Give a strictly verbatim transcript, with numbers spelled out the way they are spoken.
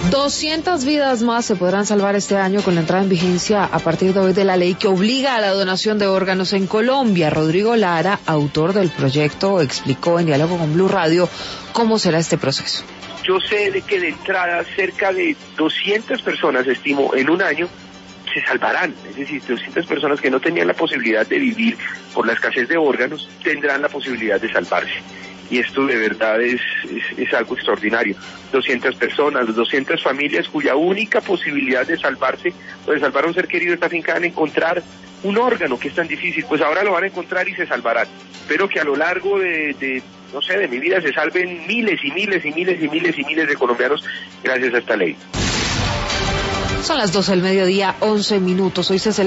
doscientas vidas más se podrán salvar este año con la entrada en vigencia a partir de hoy de la ley que obliga a la donación de órganos en Colombia. Rodrigo Lara, autor del proyecto, explicó en diálogo con Blue Radio cómo será este proceso. Yo sé de que de entrada cerca de doscientas personas, estimo, en un año, se salvarán. Es decir, doscientas personas que no tenían la posibilidad de vivir por la escasez de órganos, tendrán la posibilidad de salvarse. Y esto de verdad es, es, es algo extraordinario. doscientas personas, doscientas familias cuya única posibilidad de salvarse o de salvar a un ser querido está fincada en encontrar un órgano que es tan difícil. Pues ahora lo van a encontrar y se salvarán. Espero que a lo largo de, de no sé, de mi vida se salven miles y miles y miles y miles y miles de colombianos gracias a esta ley. Son las doce del mediodía, once minutos. Hoy se celebra